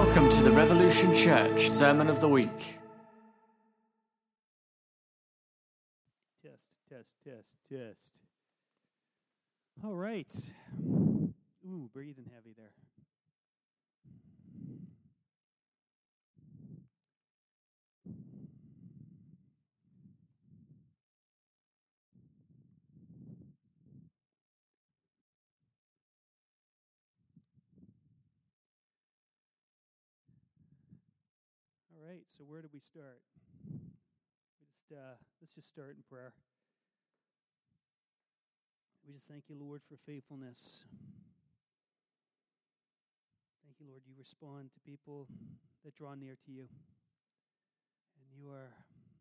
Welcome to the Revolution Church Sermon of the Week. Test. All right. Ooh, breathing heavy there. All right, so where do we start? Let's just start in prayer. We just thank you, Lord, for faithfulness. Thank you, Lord, you respond to people that draw near to you. And you are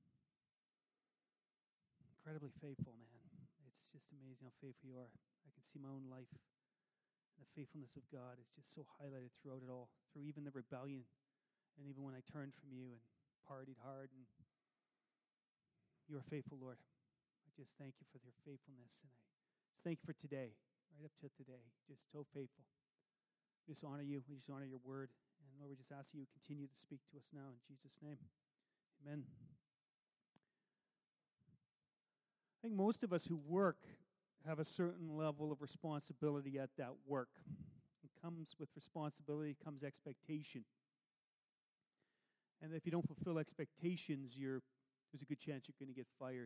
incredibly faithful, man. It's just amazing how faithful you are. I can see my own life. And the faithfulness of God is just so highlighted throughout it all, through even the rebellion. And even when I turned from you and partied hard, and you are faithful, Lord. I just thank you for your faithfulness, and I just thank you for today, right up to today. Just so faithful. We just honor you. We just honor your word. And Lord, we just ask you to continue to speak to us now in Jesus' name. Amen. I think most of us who work have a certain level of responsibility at that work. It comes with responsibility, comes expectation. And if you don't fulfill expectations, there's a good chance you're going to get fired.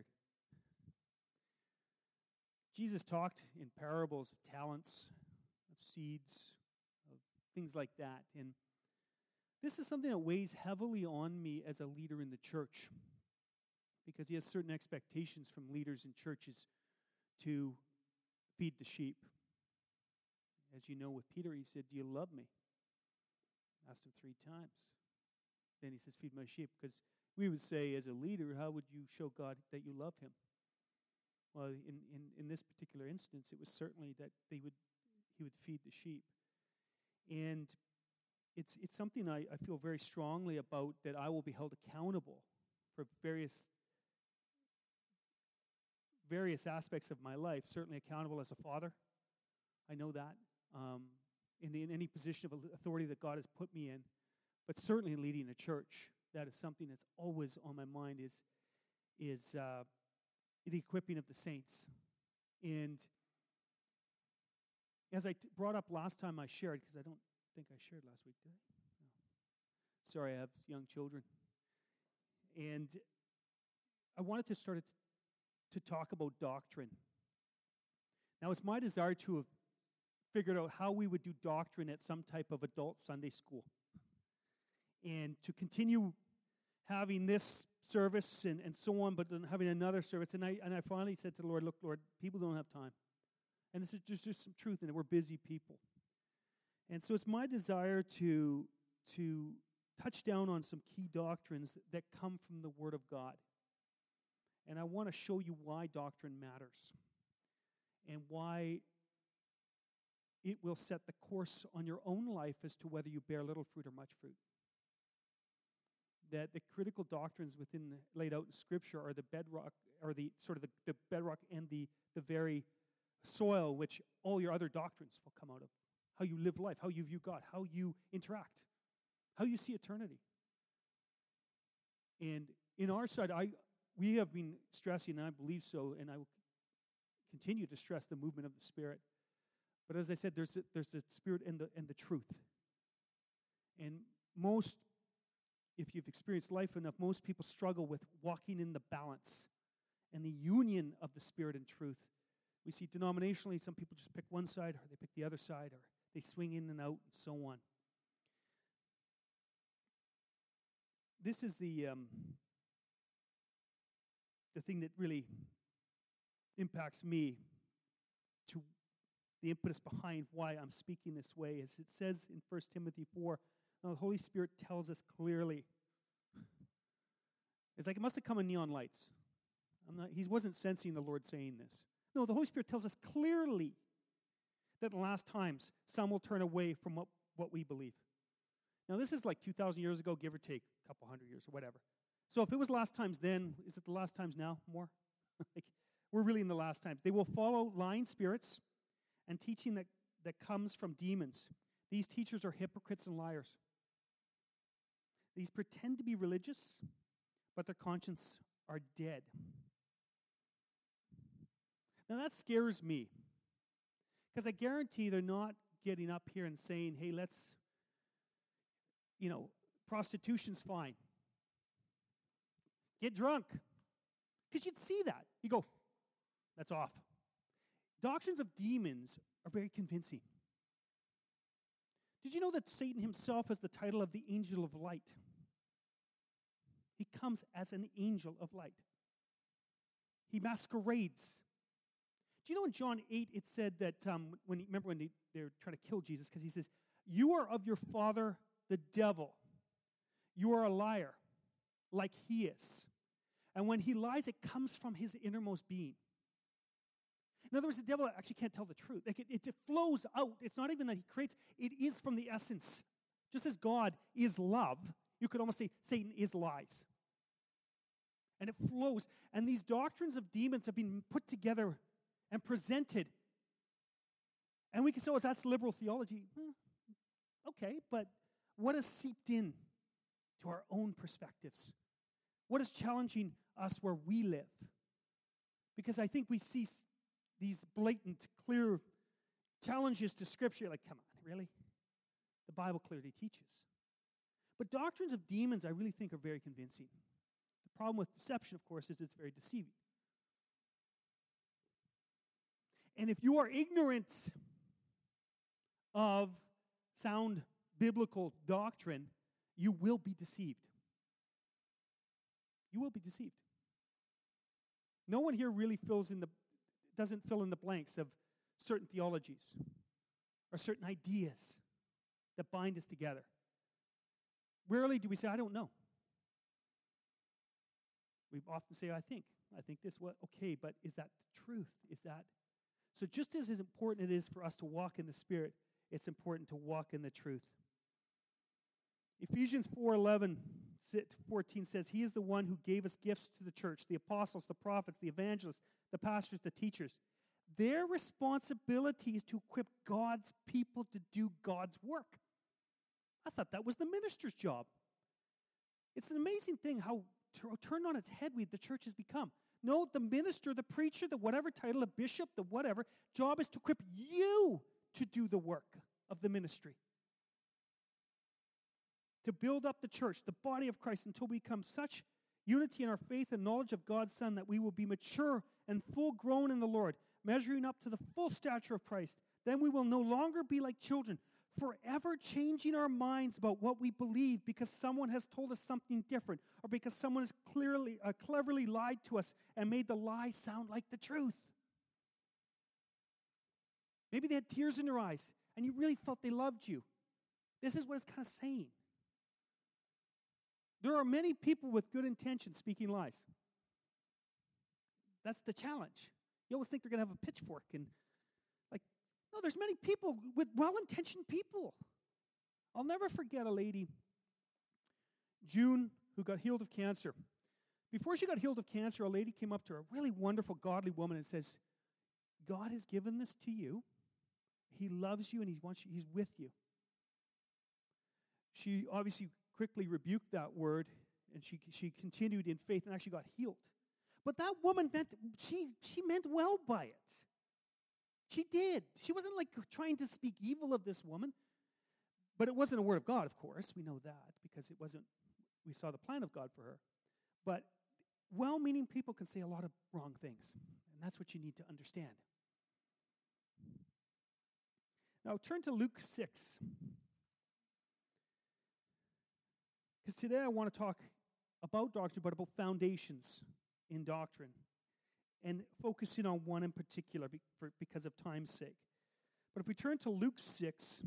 Jesus talked in parables of talents, of seeds, of things like that. And this is something that weighs heavily on me as a leader in the church, because he has certain expectations from leaders in churches to feed the sheep. As you know, with Peter, he said, "Do you love me?" Asked him 3 times. Then he says, "Feed my sheep," because we would say, as a leader, how would you show God that you love him? Well, in this particular instance, it was certainly that he would feed the sheep. And it's something I feel very strongly about, that I will be held accountable for various aspects of my life. Certainly accountable as a father. I know that. In any position of authority that God has put me in. But certainly leading a church, that is something that's always on my mind, is the equipping of the saints. And as I brought up last time I shared, because I don't think I shared last week, did I? No. Sorry, I have young children. And I wanted to start to talk about doctrine. Now, it's my desire to have figured out how we would do doctrine at some type of adult Sunday school. And to continue having this service and so on, but then having another service. And I finally said to the Lord, "Look, Lord, people don't have time." And this is just some truth in it. We're busy people. And so it's my desire to touch down on some key doctrines that come from the Word of God. And I want to show you why doctrine matters and why it will set the course on your own life as to whether you bear little fruit or much fruit. That the critical doctrines laid out in Scripture are the bedrock, or the bedrock and the very soil which all your other doctrines will come out of. How you live life, how you view God, how you interact, how you see eternity. And in our side, we have been stressing, and I believe so, and I will continue to stress the movement of the Spirit. But as I said, there's the Spirit and the truth. And if you've experienced life enough, most people struggle with walking in the balance and the union of the Spirit and truth. We see denominationally, some people just pick one side, or they pick the other side, or they swing in and out, and so on. This is the thing that really impacts me, to the impetus behind why I'm speaking this way. As it says in 1 Timothy 4, now the Holy Spirit tells us clearly. It's like it must have come in neon lights. He wasn't sensing the Lord saying this. No, the Holy Spirit tells us clearly that in the last times, some will turn away from what we believe. Now, this is like 2,000 years ago, give or take, a couple hundred years or whatever. So if it was last times then, is it the last times now? More? We're really in the last times. They will follow lying spirits and teaching that comes from demons. These teachers are hypocrites and liars. These pretend to be religious, but their conscience are dead. Now that scares me, because I guarantee they're not getting up here and saying, hey, prostitution's fine. Get drunk. Because you'd see that. You go, that's off. Doctrines of demons are very convincing. Did you know that Satan himself has the title of the angel of light? He comes as an angel of light. He masquerades. Do you know in John 8 it said that, when they're trying to kill Jesus, because he says, you are of your father the devil. You are a liar, like he is. And when he lies, it comes from his innermost being. In other words, the devil actually can't tell the truth. It flows out. It's not even that he creates. It is from the essence. Just as God is love, you could almost say Satan is lies. And it flows. And these doctrines of demons have been put together and presented. And we can say, oh, that's liberal theology. Okay, but what has seeped in to our own perspectives? What is challenging us where we live? Because I think we see these blatant, clear challenges to Scripture. Like, come on, really? The Bible clearly teaches. But doctrines of demons, I really think, are very convincing. The problem with deception, of course, is it's very deceiving. And if you are ignorant of sound biblical doctrine, you will be deceived. You will be deceived. No one here really doesn't fill in the blanks of certain theologies or certain ideas that bind us together. Rarely do we say, I don't know. We often say, I think this, okay, but is that the truth? Is that? So just as important it is for us to walk in the Spirit, it's important to walk in the truth. Ephesians 4:11-14 says, He is the one who gave us gifts to the church, the apostles, the prophets, the evangelists, the pastors, the teachers. Their responsibility is to equip God's people to do God's work. I thought that was the minister's job. It's an amazing thing how turned on its head the church has become. No, the minister, the preacher, the whatever title, the bishop, the whatever, job is to equip you to do the work of the ministry. To build up the church, the body of Christ, until we become such unity in our faith and knowledge of God's Son that we will be mature and full grown in the Lord, measuring up to the full stature of Christ. Then we will no longer be like children, forever changing our minds about what we believe because someone has told us something different or because someone has cleverly lied to us and made the lie sound like the truth. Maybe they had tears in their eyes and you really felt they loved you. This is what it's kind of saying. There are many people with good intentions speaking lies. That's the challenge. You always think they're going to have a pitchfork and no, there's many people with well-intentioned people. I'll never forget a lady, June, who got healed of cancer. Before she got healed of cancer, a lady came up to her, a really wonderful, godly woman, and says, God has given this to you. He loves you and He's with you. She obviously quickly rebuked that word, and she continued in faith and actually got healed. But that woman she meant well by it. She did. She wasn't trying to speak evil of this woman. But it wasn't a word of God, of course. We know that because we saw the plan of God for her. But well-meaning people can say a lot of wrong things. And that's what you need to understand. Now turn to Luke 6. Because today I want to talk about doctrine, but about foundations in doctrine. And focusing on one in particular because of time's sake. But if we turn to Luke 6,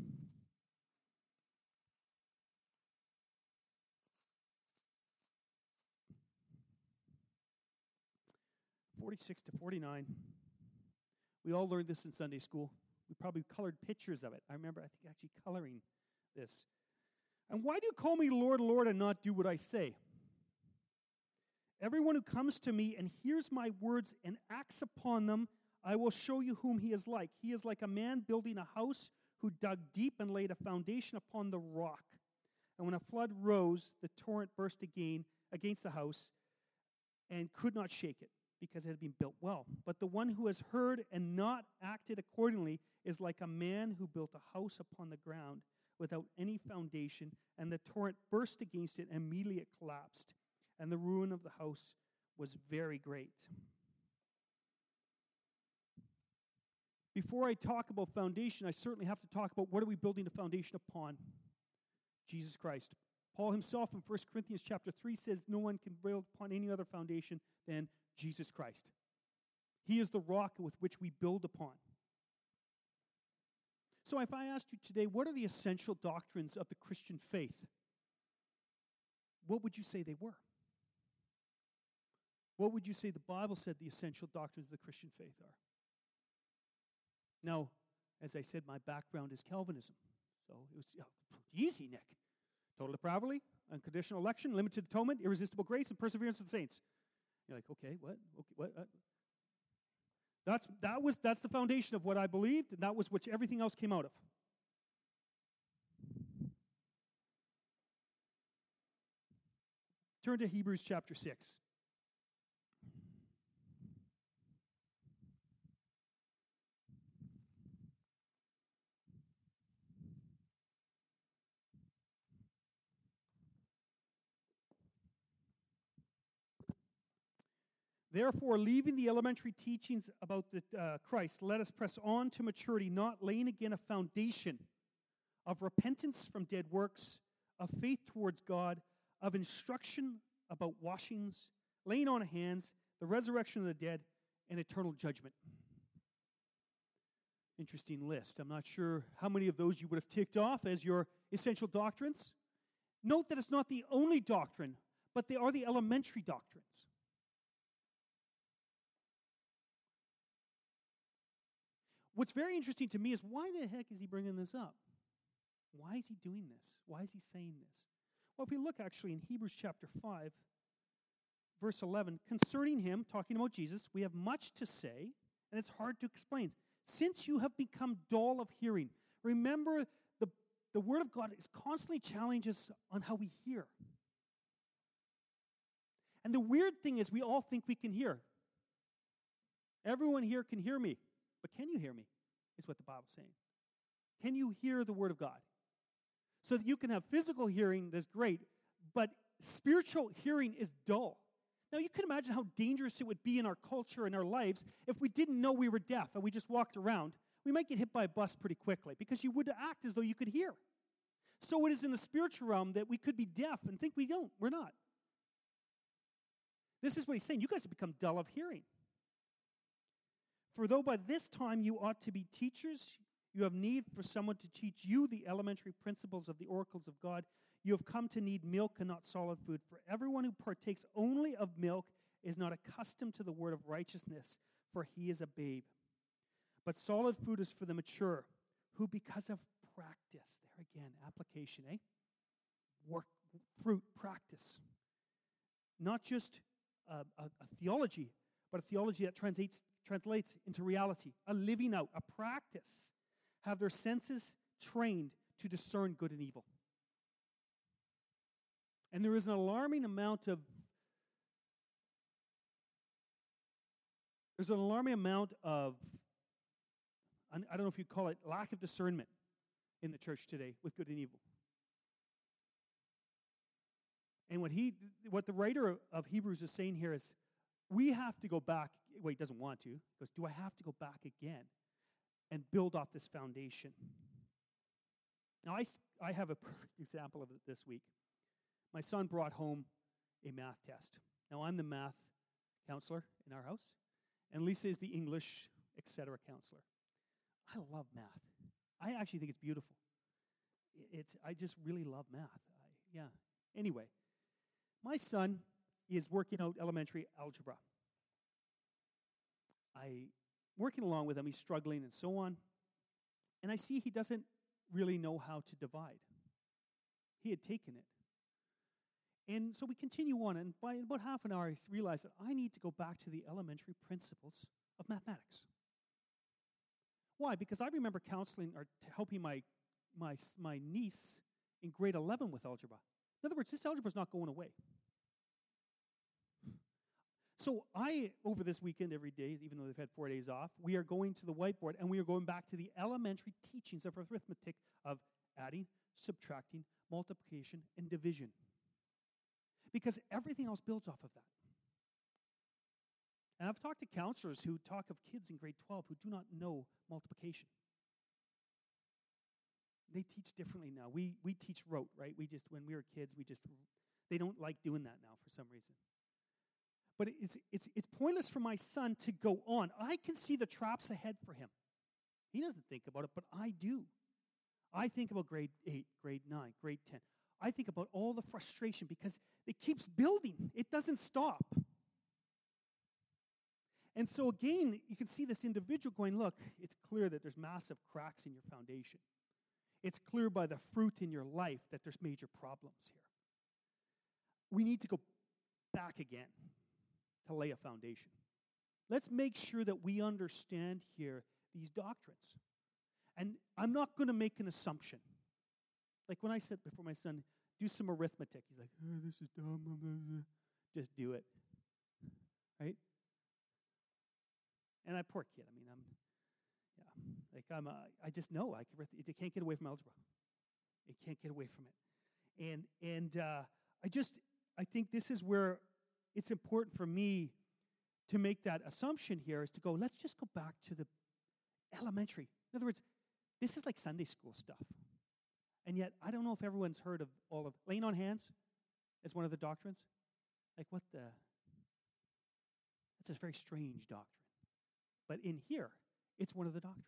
(46 to 49), we all learned this in Sunday school. We probably colored pictures of it. I remember, actually coloring this. And why do you call me Lord, Lord, and not do what I say? Everyone who comes to me and hears my words and acts upon them, I will show you whom he is like. He is like a man building a house who dug deep and laid a foundation upon the rock. And when a flood rose, the torrent burst again against the house and could not shake it, because it had been built well. But the one who has heard and not acted accordingly is like a man who built a house upon the ground without any foundation, and the torrent burst against it, and immediately it collapsed. And the ruin of the house was very great. Before I talk about foundation, I certainly have to talk about what are we building the foundation upon? Jesus Christ. Paul himself in 1 Corinthians chapter 3 says no one can build upon any other foundation than Jesus Christ. He is the rock with which we build upon. So if I asked you today, what are the essential doctrines of the Christian faith? What would you say they were? What would you say the Bible said the essential doctrines of the Christian faith are? Now, as I said, my background is Calvinism. So it was easy, Nick. Total depravity, unconditional election, limited atonement, irresistible grace, and perseverance of the saints. You're like, okay, what? Okay, what? That's the foundation of what I believed, and that was which everything else came out of. Turn to Hebrews chapter 6. Therefore, leaving the elementary teachings about Christ, let us press on to maturity, not laying again a foundation of repentance from dead works, of faith towards God, of instruction about washings, laying on of hands, the resurrection of the dead, and eternal judgment. Interesting list. I'm not sure how many of those you would have ticked off as your essential doctrines. Note that it's not the only doctrine, but they are the elementary doctrines. What's very interesting to me is why the heck is he bringing this up? Why is he doing this? Why is he saying this? Well, if we look actually in Hebrews chapter 5, verse 11, concerning him, talking about Jesus, we have much to say, and it's hard to explain. Since you have become dull of hearing, remember the Word of God is constantly challenges on how we hear. And the weird thing is we all think we can hear. Everyone here can hear me. But can you hear me, is what the Bible's saying. Can you hear the Word of God? So that you can have physical hearing, that's great, but spiritual hearing is dull. Now, you can imagine how dangerous it would be in our culture and our lives if we didn't know we were deaf and we just walked around. We might get hit by a bus pretty quickly because you would act as though you could hear. So it is in the spiritual realm that we could be deaf and think we don't. We're not. This is what he's saying. You guys have become dull of hearing. For though by this time you ought to be teachers, you have need for someone to teach you the elementary principles of the oracles of God. You have come to need milk and not solid food. For everyone who partakes only of milk is not accustomed to the word of righteousness, for he is a babe. But solid food is for the mature, who because of practice, there again, application, work, fruit, practice. Not just a theology, but a theology that translates into reality, a living out, a practice. Have their senses trained to discern good and evil. And there is an alarming amount of I don't know if you'd call it lack of discernment in the church today with good and evil. And what the writer of Hebrews is saying here is, we have to go back. Well, he doesn't want to. He goes, do I have to go back again and build off this foundation? Now, I have a perfect example of it this week. My son brought home a math test. Now, I'm the math counselor in our house, and Lisa is the English, etc. counselor. I love math. I actually think it's beautiful. I just really love math. Anyway, my son is working out elementary algebra. Working along with him, he's struggling and so on. And I see he doesn't really know how to divide. He had taken it. And so we continue on, and by about half an hour, I realized that I need to go back to the elementary principles of mathematics. Why? Because I remember counseling or helping my niece in grade 11 with algebra. In other words, this algebra is not going away. So over this weekend, every day, even though they've had 4 days off, we are going to the whiteboard and we are going back to the elementary teachings of arithmetic of adding, subtracting, multiplication, and division. Because everything else builds off of that. And I've talked to counselors who talk of kids in grade 12 who do not know multiplication. They teach differently now. We teach rote, right? When we were kids, they don't like doing that now for some reason. But it's pointless for my son to go on. I can see the traps ahead for him. He doesn't think about it, but I do. I think about grade 8, grade 9, grade 10. I think about all the frustration because it keeps building. It doesn't stop. And so again, you can see this individual going, look, it's clear that there's massive cracks in your foundation. It's clear by the fruit in your life that there's major problems here. We need to go back again to lay a foundation. Let's make sure that we understand here these doctrines. And I'm not going to make an assumption. Like when I said before my son, do some arithmetic. He's like, oh, this is dumb. Just do it. Right? And that poor kid, I just know it can't get away from algebra. It can't get away from it. And I think this is where it's important for me to make that assumption here is to go, let's just go back to the elementary. In other words, this is like Sunday school stuff. And yet, I don't know if everyone's heard of all of laying on hands as one of the doctrines. Like that's a very strange doctrine. But in here, it's one of the doctrines.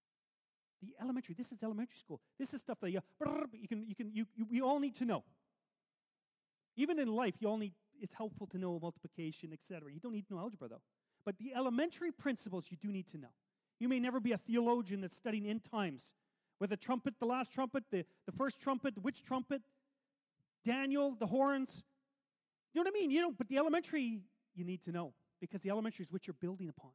This is elementary school. This is stuff that we all need to know. Even in life, it's helpful to know multiplication, etc. You don't need to know algebra, though. But the elementary principles you do need to know. You may never be a theologian that's studying end times. With the trumpet, the last trumpet, the first trumpet, which trumpet, Daniel, the horns. You know what I mean? But the elementary, you need to know. Because the elementary is what you're building upon.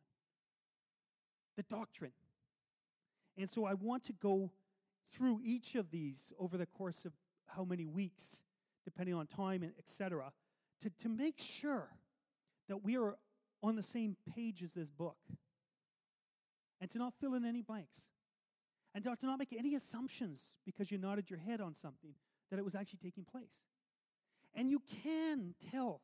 The doctrine. And so I want to go through each of these over the course of how many weeks, depending on time and etc., to make sure that we are on the same page as this book. And to not fill in any blanks. And to not make any assumptions because you nodded your head on something that it was actually taking place. And you can tell.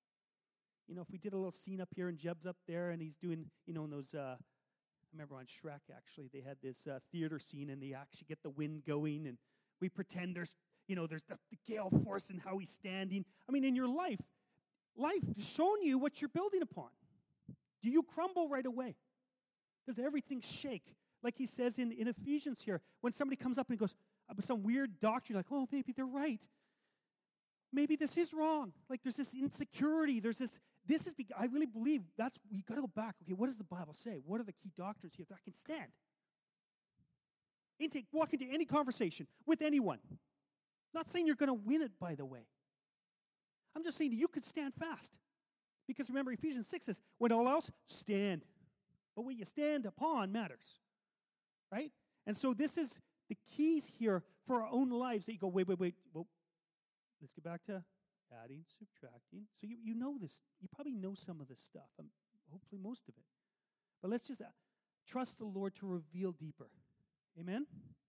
If we did a little scene up here and Jeb's up there and he's doing, in those, I remember on Shrek actually, they had this theater scene and they actually get the wind going and we pretend there's the gale force and how he's standing. In your life has shown you what you're building upon. Do you crumble right away? Does everything shake? Like he says in Ephesians here, when somebody comes up and goes, some weird doctrine, like, oh, maybe they're right. Maybe this is wrong. Like there's this insecurity. I really believe we got to go back. Okay, what does the Bible say? What are the key doctrines here that I can stand? Walk into any conversation with anyone. Not saying you're going to win it, by the way. I'm just saying you could stand fast. Because remember, Ephesians 6 says, when all else, stand. But what you stand upon matters. Right? And so this is the keys here for our own lives that you go, wait. Well, let's get back to adding, subtracting. So you know this. You probably know some of this stuff. Hopefully most of it. But let's just trust the Lord to reveal deeper. Amen?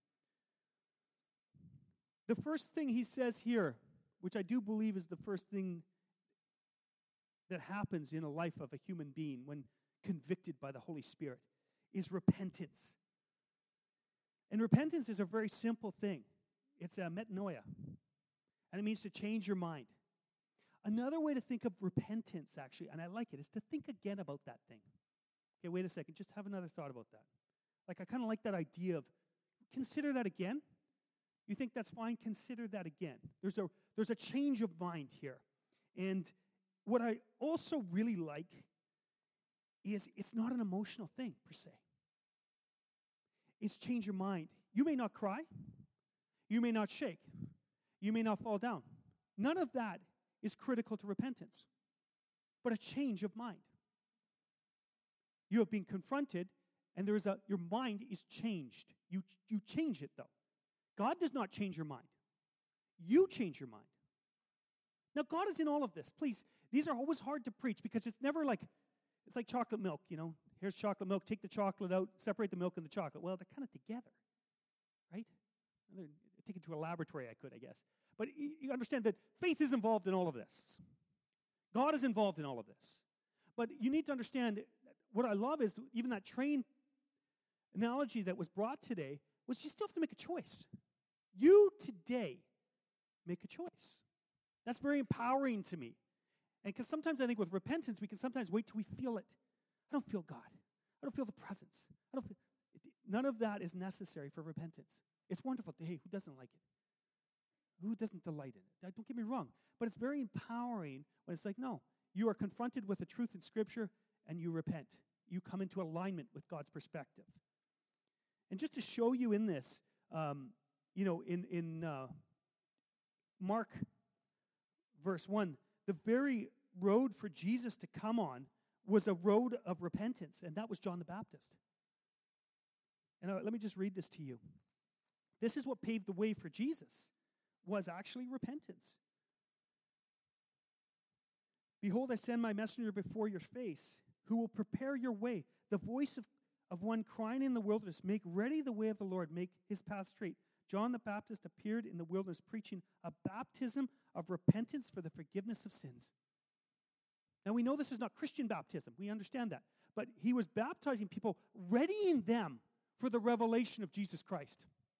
The first thing he says here, which I do believe is the first thing that happens in a life of a human being when convicted by the Holy Spirit, is repentance. And repentance is a very simple thing. It's a metanoia. And it means to change your mind. Another way to think of repentance, actually, and I like it, is to think again about that thing. Okay, wait a second. Just have another thought about that. Like, I kind of like that idea of consider that again. You think that's fine? Consider that again. There's a change of mind here. And what I also really like is it's not an emotional thing, per se. It's change your mind. You may not cry. You may not shake. You may not fall down. None of that is critical to repentance, but a change of mind. You have been confronted, and your mind is changed. You change it, though. God does not change your mind. You change your mind. Now, God is in all of this. Please, these are always hard to preach because it's never like, it's like chocolate milk, Here's chocolate milk, take the chocolate out, separate the milk and the chocolate. Well, they're kind of together, right? Take it to a laboratory, I guess. But you understand that faith is involved in all of this. God is involved in all of this. But you need to understand, what I love is even that train analogy that was brought today was you still have to make a choice. You today make a choice. That's very empowering to me. And because sometimes I think with repentance, we can sometimes wait till we feel it. I don't feel God. I don't feel the presence. None of that is necessary for repentance. It's wonderful. Hey, who doesn't like it? Who doesn't delight in it? Don't get me wrong. But it's very empowering when it's like, no, you are confronted with the truth in Scripture and you repent. You come into alignment with God's perspective. And just to show you in this, in Mark verse 1, the very road for Jesus to come on was a road of repentance, and that was John the Baptist. And let me just read this to you. This is what paved the way for Jesus, was actually repentance. Behold, I send my messenger before your face, who will prepare your way. The voice of one crying in the wilderness, make ready the way of the Lord, make his path straight. John the Baptist appeared in the wilderness preaching a baptism of repentance for the forgiveness of sins. Now we know this is not Christian baptism. We understand that. But he was baptizing people, readying them for the revelation of Jesus Christ.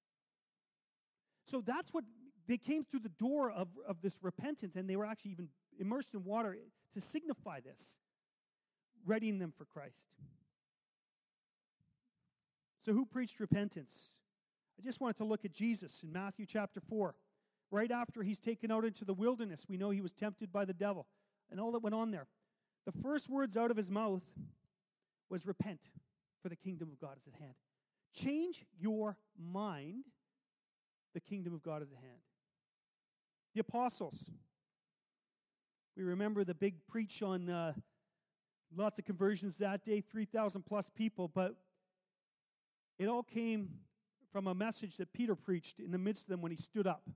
So that's what, they came through the door of this repentance, and they were actually even immersed in water to signify this, readying them for Christ. So who preached repentance? I just wanted to look at Jesus in Matthew chapter 4. Right after he's taken out into the wilderness, we know he was tempted by the devil and all that went on there. The first words out of his mouth was repent, for the kingdom of God is at hand. Change your mind. The kingdom of God is at hand. The apostles. We remember the big preach on lots of conversions that day, 3,000 plus people, but it all came from a message that Peter preached in the midst of them when he stood up.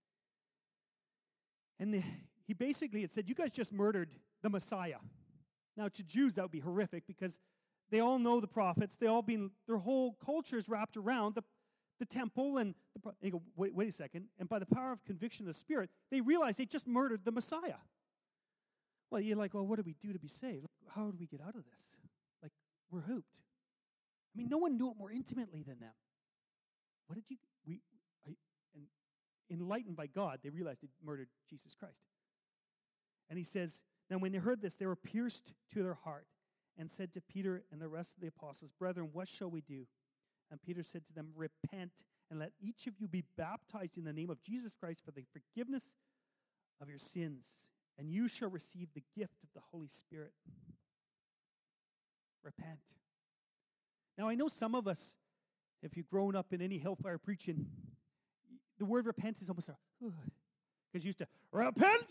And he basically had said, you guys just murdered the Messiah. Now, to Jews, that would be horrific because they all know the prophets. Their whole culture is wrapped around the temple. And they go, wait a second. And by the power of conviction of the Spirit, they realize they just murdered the Messiah. Well, you're like, well, what do we do to be saved? How do we get out of this? Like, we're hooped. I mean, no one knew it more intimately than them. And enlightened by God, they realized they murdered Jesus Christ. And he says, now when they heard this, they were pierced to their heart and said to Peter and the rest of the apostles, brethren, what shall we do? And Peter said to them, repent and let each of you be baptized in the name of Jesus Christ for the forgiveness of your sins, and you shall receive the gift of the Holy Spirit. Repent. Now I know some of us, if you've grown up in any hellfire preaching, the word repent is almost because you used to repent,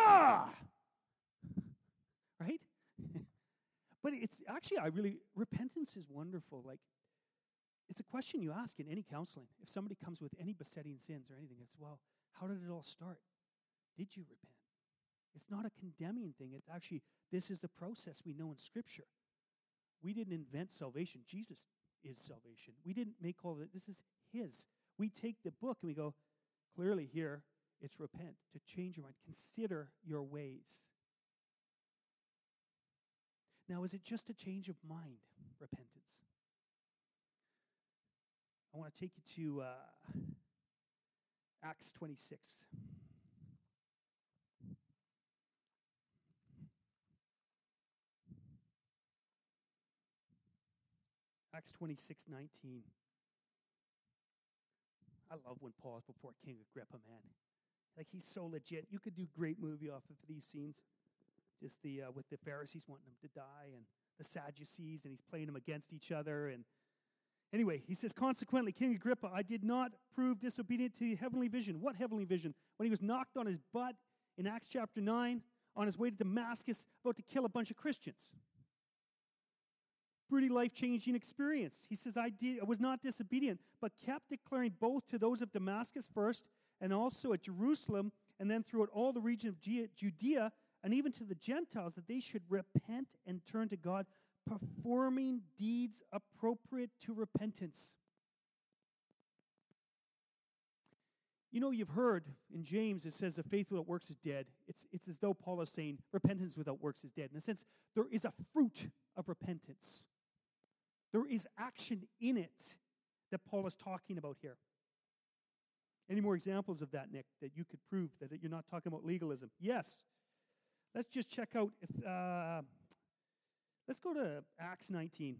right? But it's actually, repentance is wonderful. Like, it's a question you ask in any counseling. If somebody comes with any besetting sins or anything, it's, well, how did it all start? Did you repent? It's not a condemning thing. It's actually, this is the process we know in Scripture. We didn't invent salvation. Jesus is salvation. We didn't make all of it. This is his. We take the book and we go, clearly here, it's repent, to change your mind. Consider your ways. Now, is it just a change of mind, repentance? I want to take you to Acts 26. Acts 26:19. I love when Paul's before King Agrippa, man. Like, he's so legit. You could do a great movie off of these scenes. Just with the Pharisees wanting him to die and the Sadducees, and he's playing them against each other. And anyway, he says, consequently, King Agrippa, I did not prove disobedient to the heavenly vision. What heavenly vision? When he was knocked on his butt in Acts chapter 9 on his way to Damascus, about to kill a bunch of Christians. Pretty life-changing experience. He says, I was not disobedient, but kept declaring both to those of Damascus first, and also at Jerusalem, and then throughout all the region of Judea, and even to the Gentiles, that they should repent and turn to God, performing deeds appropriate to repentance. You know, you've heard in James, it says that faith without works is dead. It's as though Paul is saying repentance without works is dead. In a sense, there is a fruit of repentance. There is action in it that Paul is talking about here. Any more examples of that, Nick, that you could prove that you're not talking about legalism? Yes. Let's just check out, let's go to Acts 19.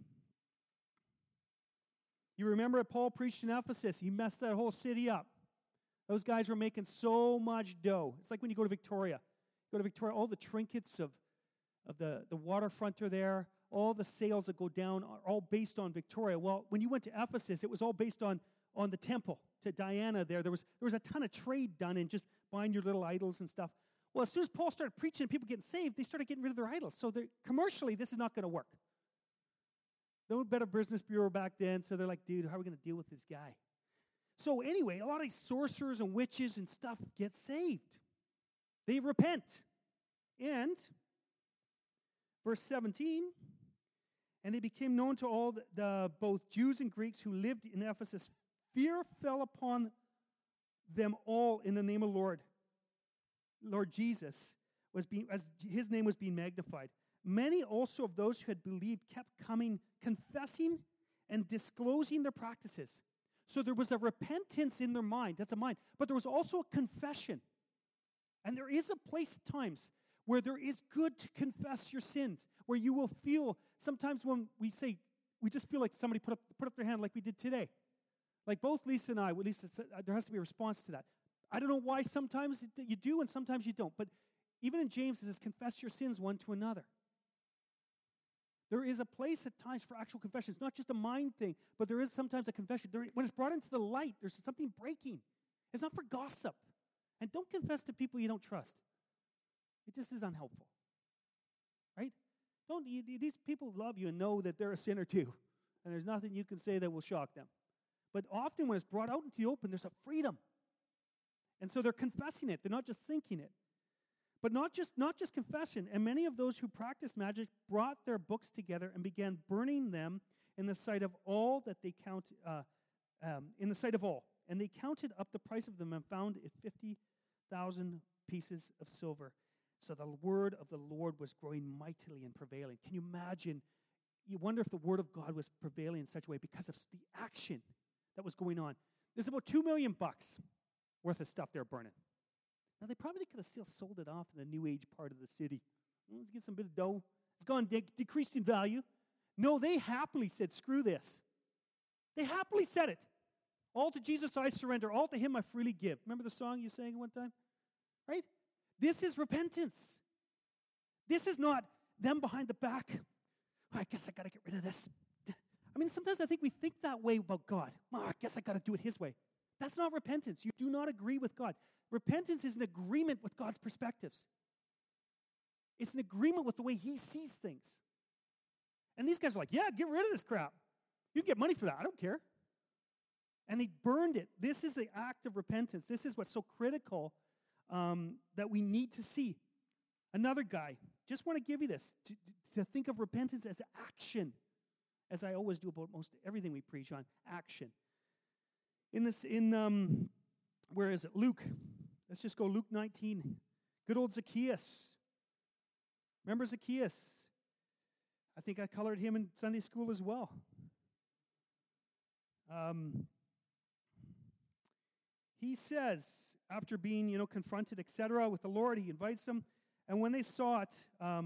You remember Paul preached in Ephesus. He messed that whole city up. Those guys were making so much dough. It's like when you go to Victoria. You go to Victoria, all the trinkets of the waterfront are there. All the sales that go down are all based on Victoria. Well, when you went to Ephesus, it was all based on the temple to Diana there. There was a ton of trade done in just buying your little idols and stuff. Well, as soon as Paul started preaching and people getting saved, they started getting rid of their idols. So commercially, this is not going to work. No Better Business Bureau back then, so they're like, dude, how are we going to deal with this guy? So anyway, a lot of these sorcerers and witches and stuff get saved. They repent. And, verse 17, and they became known to all the both Jews and Greeks who lived in Ephesus. Fear fell upon them all in the name of Lord Jesus, as his name was being magnified. Many also of those who had believed kept coming, confessing and disclosing their practices. So there was a repentance in their mind. That's a mind. But there was also a confession. And there is a place at times where there is good to confess your sins, where you will feel, sometimes when we say, we just feel like somebody put up their hand like we did today. Like both Lisa and I, at least there has to be a response to that. I don't know why sometimes you do and sometimes you don't. But even in James, it says, confess your sins one to another. There is a place at times for actual confession. It's not just a mind thing, but there is sometimes a confession. When it's brought into the light, there's something breaking. It's not for gossip. And don't confess to people you don't trust. It just is unhelpful. Right? These people love you and know that they're a sinner too. And there's nothing you can say that will shock them. But often when it's brought out into the open, there's a freedom. And so they're confessing it. They're not just thinking it. But not just confession. And many of those who practiced magic brought their books together and began burning them in the sight of all that they in the sight of all. And they counted up the price of them and found it 50,000 pieces of silver. So the word of the Lord was growing mightily and prevailing. Can you imagine? You wonder if the word of God was prevailing in such a way because of the action that was going on. There's about $2 million worth of stuff they're burning. Now, they probably could have still sold it off in the New Age part of the city. Let's get some bit of dough. It's gone decreased in value. No, they happily said, screw this. They happily said it. All to Jesus I surrender. All to him I freely give. Remember the song you sang one time? Right? This is repentance. This is not them behind the back. Oh, I guess I got to get rid of this. I mean, sometimes I think we think that way about God. Oh, I guess I got to do it his way. That's not repentance. You do not agree with God. Repentance is an agreement with God's perspectives. It's an agreement with the way he sees things. And these guys are like, yeah, get rid of this crap. You can get money for that. I don't care. And they burned it. This is the act of repentance. This is what's so critical that we need to see. Another guy, just want to give you this, to think of repentance as action, as I always do about most everything we preach on, action. Where is it? Luke. Let's just go Luke 19. Good old Zacchaeus. Remember Zacchaeus? I think I colored him in Sunday school as well. He says, after being, confronted, etc., with the Lord, he invites them. And when they saw it,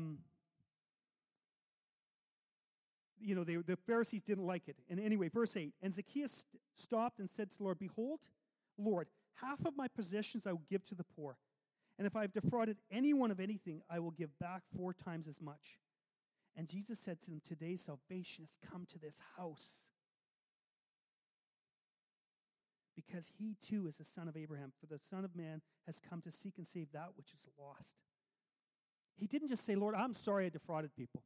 the Pharisees didn't like it. And anyway, verse 8, and Zacchaeus stopped and said to the Lord, behold, Lord, half of my possessions I will give to the poor. And if I have defrauded anyone of anything, I will give back 4 times as much. And Jesus said to them, today salvation has come to this house, because he too is the son of Abraham. For the Son of Man has come to seek and save that which is lost. He didn't just say, Lord, I'm sorry I defrauded people.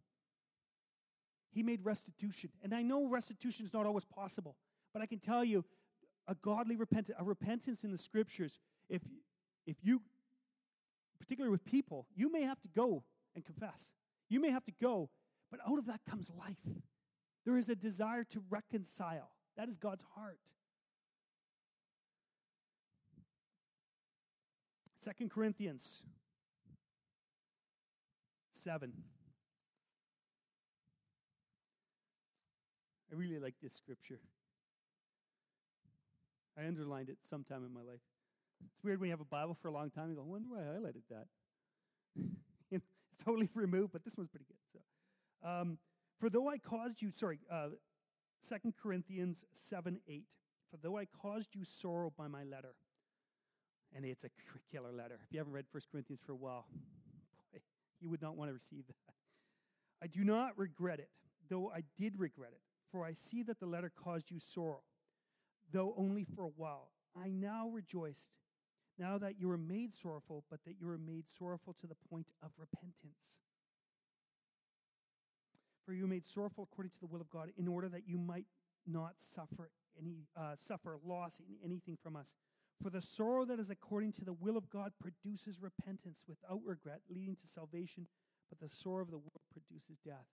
He made restitution. And I know restitution is not always possible. But I can tell you, a godly repentance, a repentance in the Scriptures, if you, particularly with people, you may have to go and confess. You may have to go, but out of that comes life. There is a desire to reconcile. That is God's heart. 2 Corinthians 7. I really like this scripture. I underlined it sometime in my life. It's weird when you have a Bible for a long time, you go, I wonder why I highlighted that. It's totally removed, but this one's pretty good. So, for though I caused you, 2 Corinthians 7:8. For though I caused you sorrow by my letter, and it's a killer letter. If you haven't read 1 Corinthians for a while, boy, you would not want to receive that. I do not regret it, though I did regret it, for I see that the letter caused you sorrow, though only for a while. I now rejoiced, now that you were made sorrowful, but that you were made sorrowful to the point of repentance. For you were made sorrowful according to the will of God, in order that you might not suffer loss in anything from us. For the sorrow that is according to the will of God produces repentance without regret, leading to salvation, but the sorrow of the world produces death.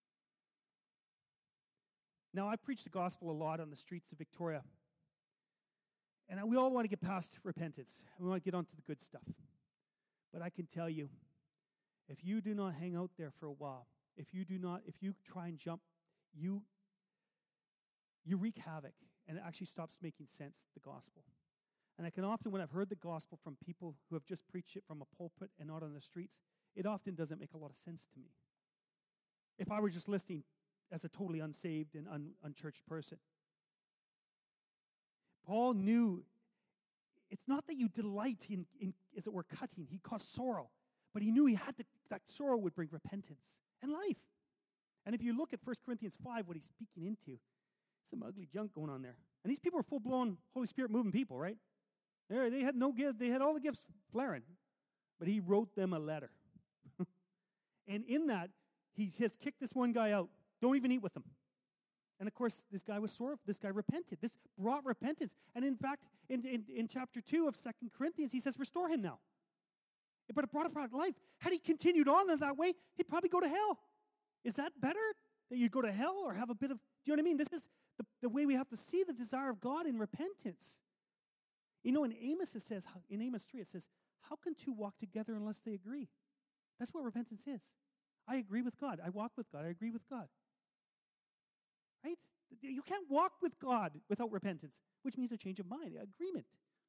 Now, I preach the gospel a lot on the streets of Victoria. And we all want to get past repentance. We want to get on to the good stuff. But I can tell you, if you do not hang out there for a while, if you try and jump, you wreak havoc, and it actually stops making sense, the gospel. And I can often, when I've heard the gospel from people who have just preached it from a pulpit and not on the streets, it often doesn't make a lot of sense to me. If I were just listening as a totally unsaved and unchurched person. Paul knew it's not that you delight in, as it were, cutting. He caused sorrow. But he knew that sorrow would bring repentance and life. And if you look at 1 Corinthians 5, what he's speaking into, some ugly junk going on there. And these people are full-blown Holy Spirit moving people, right? They had no gift. They had all the gifts flaring. But he wrote them a letter. And in that, he has kicked this one guy out. Don't even eat with him. And of course, this guy was sorrowful. This guy repented. This brought repentance. And in fact, in chapter 2 of 2 Corinthians, he says, restore him now. But it brought about life. Had he continued on in that way, he'd probably go to hell. Is that better? That you go to hell or have a bit of, do you know what I mean? This is the way we have to see the desire of God in repentance. You know, in Amos 3, it says, how can two walk together unless they agree? That's what repentance is. I agree with God. I walk with God. I agree with God. Right? You can't walk with God without repentance, which means a change of mind, agreement.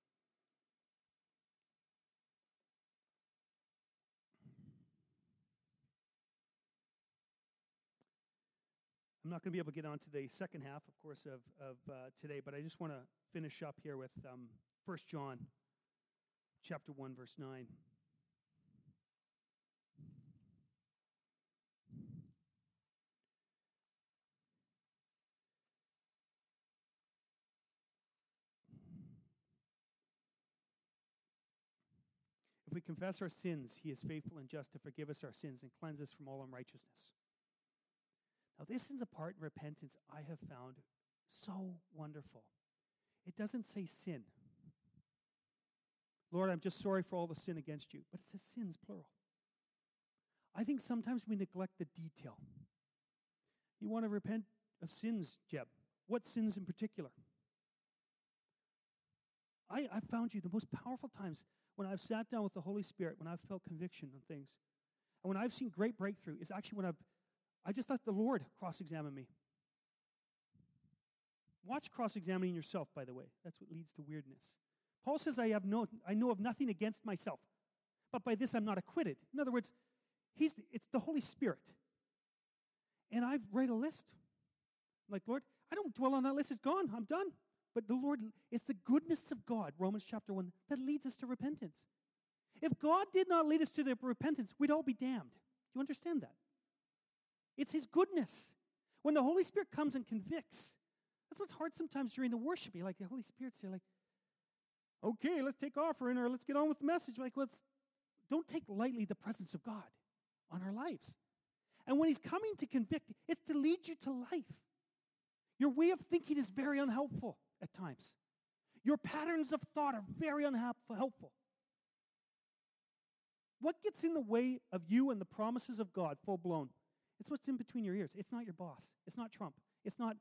I'm not going to be able to get on to the second half, of course, of today, but I just want to finish up here with 1 John chapter 1, verse 9. If we confess our sins, he is faithful and just to forgive us our sins and cleanse us from all unrighteousness. Now, this is a part in repentance I have found so wonderful. It doesn't say sin. Lord, I'm just sorry for all the sin against you. But it says sins, plural. I think sometimes we neglect the detail. You want to repent of sins, Jeb. What sins in particular? I found you the most powerful times when I've sat down with the Holy Spirit, when I've felt conviction on things. And when I've seen great breakthrough is actually when I just let the Lord cross-examine me. Watch cross-examining yourself, by the way. That's what leads to weirdness. Paul says, I know of nothing against myself, but by this I'm not acquitted. In other words, it's the Holy Spirit. And I write a list. Like, Lord, I don't dwell on that list. It's gone. I'm done. But the Lord, it's the goodness of God, Romans chapter 1, that leads us to repentance. If God did not lead us to the repentance, we'd all be damned. Do you understand that? It's his goodness. When the Holy Spirit comes and convicts, that's what's hard sometimes during the worship. You're like, the Holy Spirit's here like, okay, let's take offering or let's get on with the message. Like, don't take lightly the presence of God on our lives. And when he's coming to convict, it's to lead you to life. Your way of thinking is very unhelpful at times. Your patterns of thought are very unhelpful. What gets in the way of you and the promises of God full blown? It's what's in between your ears. It's not your boss. It's not Trump. It's not,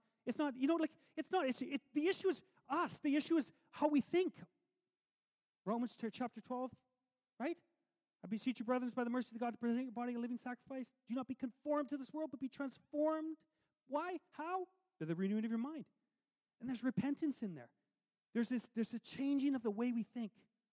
the issue is us. The issue is how we think. Romans chapter 12, right? I beseech you, brothers, by the mercy of God, to present your body a living sacrifice. Do not be conformed to this world, but be transformed. Why? How? By the renewing of your mind. And there's repentance in there. There's a changing of the way we think.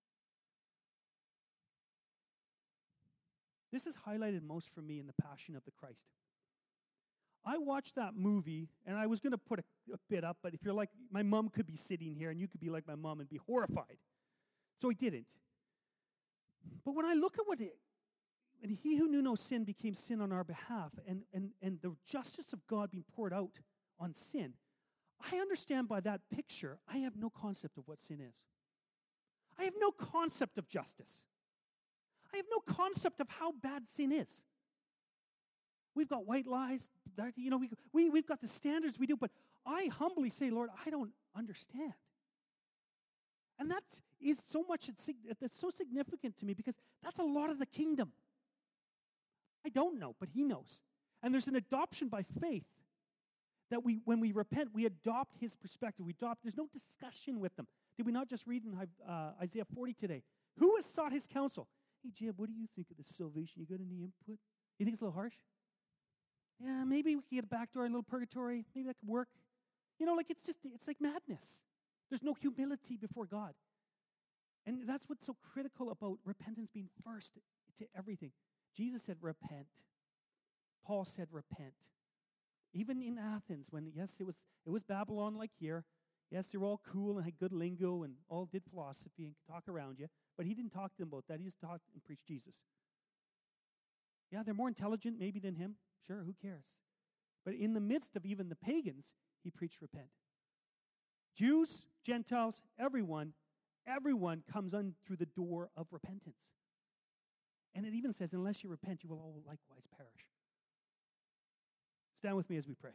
This is highlighted most for me in the Passion of the Christ. I watched that movie, and I was going to put a bit up, but if you're like, my mom could be sitting here, and you could be like my mom and be horrified. So I didn't. But when I look at and he who knew no sin became sin on our behalf, and the justice of God being poured out on sin, I understand by that picture, I have no concept of what sin is. I have no concept of justice. I have no concept of how bad sin is. We've got white lies, we've got the standards we do, but I humbly say, Lord, I don't understand. And that is that's so significant to me because that's a lot of the kingdom. I don't know, but he knows. And there's an adoption by faith that when we repent, we adopt his perspective. There's no discussion with them. Did we not just read in Isaiah 40 today? Who has sought his counsel? Hey, Jim, what do you think of this salvation? You got any input? You think it's a little harsh? Yeah, maybe we could get a back door, a little purgatory. Maybe that could work. It's like madness. There's no humility before God. And that's what's so critical about repentance being first to everything. Jesus said, repent. Paul said, repent. Even in Athens, when, yes, it was Babylon like here. Yes, they were all cool and had good lingo and all did philosophy and could talk around you. But he didn't talk to them about that. He just talked and preached Jesus. Yeah, they're more intelligent maybe than him. Sure, who cares? But in the midst of even the pagans, he preached repent. Jews, Gentiles, everyone comes in through the door of repentance. And it even says, unless you repent, you will all likewise perish. Stand with me as we pray.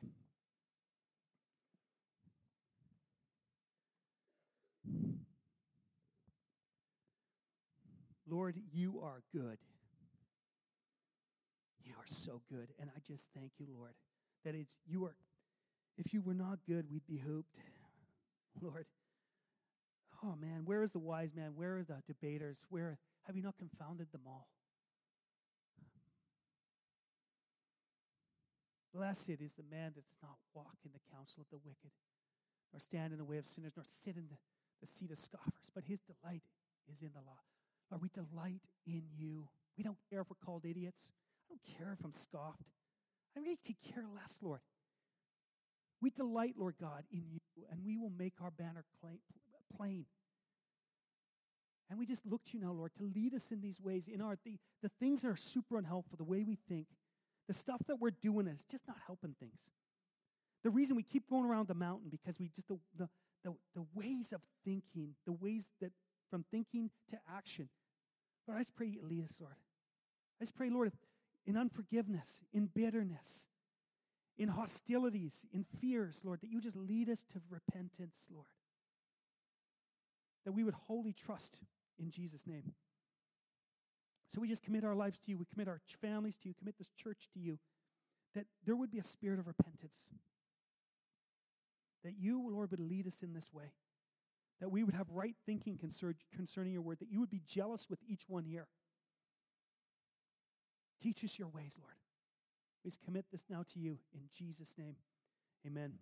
Lord, you are good. You are so good. And I just thank you, Lord, that if you were not good, we'd be hooped. Lord, oh man, where is the wise man? Where are the debaters? Where have you not confounded them all? Blessed is the man that does not walk in the counsel of the wicked, nor stand in the way of sinners, nor sit in the seat of scoffers, but his delight is in the law. Lord, we delight in you. We don't care if we're called idiots. I don't care if I'm scoffed. I really could care less, Lord. We delight, Lord God, in you, and we will make our banner plain. And we just look to you now, Lord, to lead us in these ways, in the things that are super unhelpful, the way we think, the stuff that we're doing is just not helping things. The reason we keep going around the mountain because we just the ways of thinking, the ways that from thinking to action. Lord, I just pray you lead us, Lord. I just pray, Lord, in unforgiveness, in bitterness, in hostilities, in fears, Lord, that you just lead us to repentance, Lord. That we would wholly trust in Jesus' name. So we just commit our lives to you. We commit our families to you, commit this church to you, that there would be a spirit of repentance. That you, Lord, would lead us in this way. That we would have right thinking concerning your word. That you would be jealous with each one here. Teach us your ways, Lord. We just commit this now to you in Jesus' name. Amen.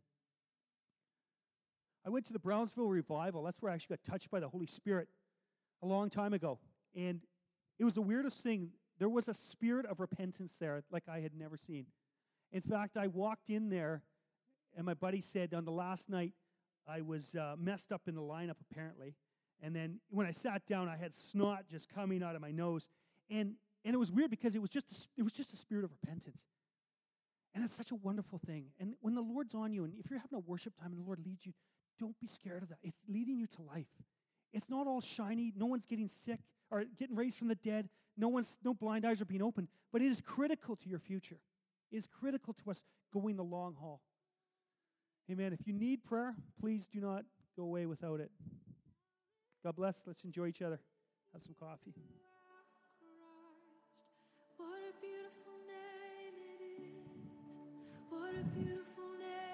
I went to the Brownsville Revival. That's where I actually got touched by the Holy Spirit a long time ago. And it was the weirdest thing. There was a spirit of repentance there like I had never seen. In fact, I walked in there, and my buddy said on the last night, I was messed up in the lineup apparently. And then when I sat down, I had snot just coming out of my nose. And it was weird because it was just a spirit of repentance. And it's such a wonderful thing. And when the Lord's on you, and if you're having a worship time and the Lord leads you, don't be scared of that. It's leading you to life. It's not all shiny. No one's getting sick or getting raised from the dead. No blind eyes are being opened. But it is critical to your future. It is critical to us going the long haul. Amen. If you need prayer, please do not go away without it. God bless. Let's enjoy each other. Have some coffee. What a beautiful name it is. What a beautiful name.